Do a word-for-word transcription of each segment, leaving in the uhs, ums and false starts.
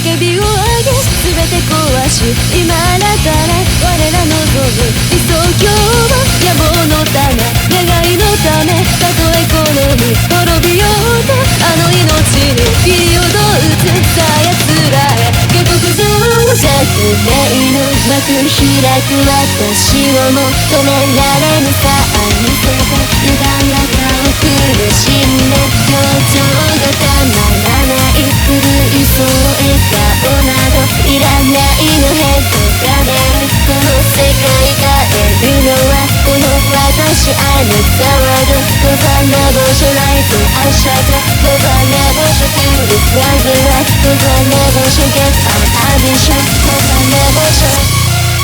叫びを上げ全て壊し今新たな我ら望む理想郷は野望のため願いのためたとえこの身滅びようとあの命にピリオド打つさあ奴らへ下克上弱命の幕開く私を求められぬさあ見せて歪んだ顔苦しんで表情がたまらない古いそう笑顔などいらないのヘッドが出るこの世界が得るのはこの私あなたはどこがなぼしないとあしゃがこがなぼしくるフラグはこがなぼしげああびしょこがなぼし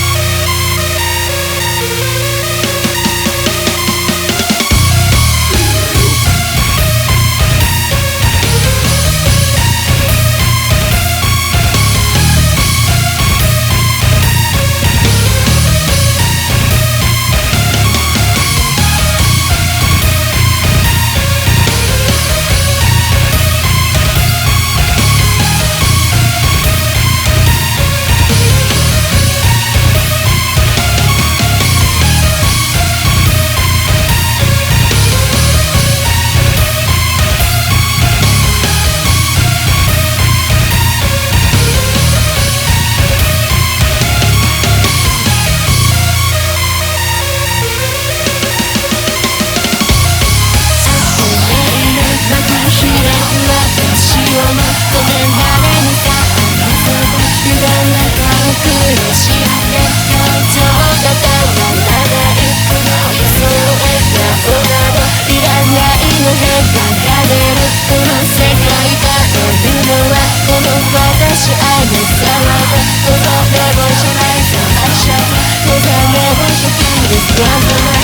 私あなたはこのレボじゃないさあしゃこのレボじゃないです